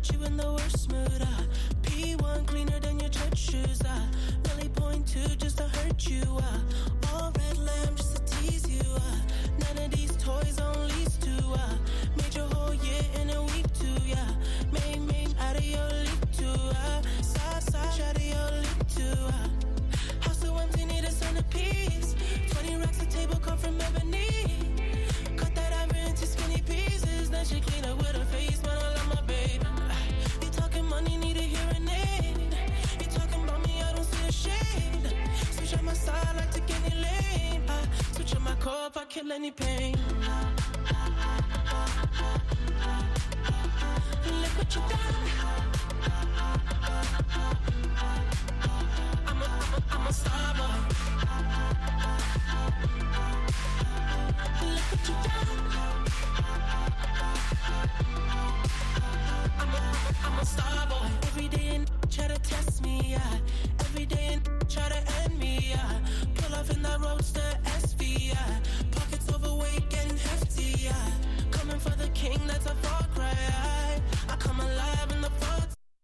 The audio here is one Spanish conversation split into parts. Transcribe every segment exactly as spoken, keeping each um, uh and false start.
put you in the worst mood. Uh, P one cleaner than your church shoes. Uh, really point two just to hurt you. Uh, all red lamb just to tease you. Uh, none of these toys on lease to. Uh, made your whole year in a week too. Yeah, make me out of your league too. Uh, side side out of your league too. Uh, house so empty, need a centerpiece. Twenty racks a table come from ebony. Cut that ivory into skinny pieces. Then she clean up with her face, man, I love my baby. You talking money, need a hearing aid. You talking about me, I don't see a shade. Switch on my side, like take any lane. I switch on my core if I kill any pain. Look what you done. I'm a, I'm a, I'm a star boy. Look what you done. I'm a, I'm a star boy. Every day and try to test me, yeah. Every day and try to end me, yeah. Pull off in that roadster S V, yeah. Pockets overweight, getting hefty, yeah. Coming for the king, that's a far cry. I come alive in the fall.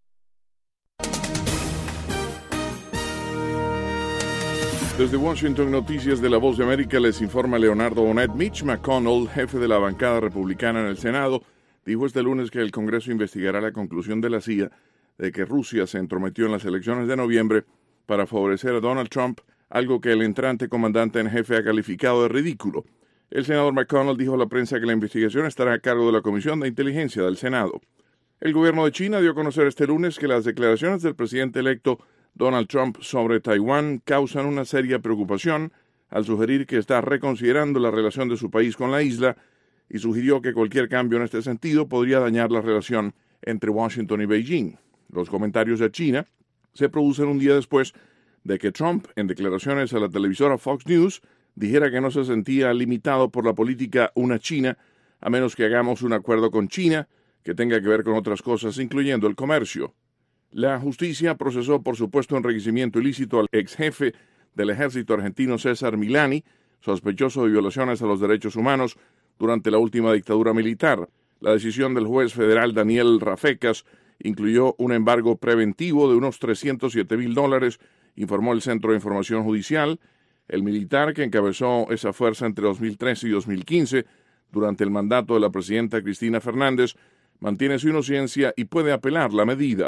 Desde Washington, Noticias de La Voz de América, les informa Leonardo Bonet. Mitch McConnell, jefe de la bancada republicana en el Senado, dijo este lunes que el Congreso investigará la conclusión de la C I A de que Rusia se entrometió en las elecciones de noviembre para favorecer a Donald Trump, algo que el entrante comandante en jefe ha calificado de ridículo. El senador McConnell dijo a la prensa que la investigación estará a cargo de la Comisión de Inteligencia del Senado. El gobierno de China dio a conocer este lunes que las declaraciones del presidente electo Donald Trump sobre Taiwán causan una seria preocupación, al sugerir que está reconsiderando la relación de su país con la isla y sugirió que cualquier cambio en este sentido podría dañar la relación entre Washington y Beijing. Los comentarios de China se producen un día después de que Trump, en declaraciones a la televisora Fox News, dijera que no se sentía limitado por la política una China, a menos que hagamos un acuerdo con China que tenga que ver con otras cosas, incluyendo el comercio. La justicia procesó por supuesto enriquecimiento ilícito al ex jefe del ejército argentino César Milani, sospechoso de violaciones a los derechos humanos durante la última dictadura militar. La decisión del juez federal Daniel Rafecas incluyó un embargo preventivo de unos trescientos siete mil dólares, informó el Centro de Información Judicial. El militar, que encabezó esa fuerza entre dos mil trece y dos mil quince, durante el mandato de la presidenta Cristina Fernández, mantiene su inocencia y puede apelar la medida.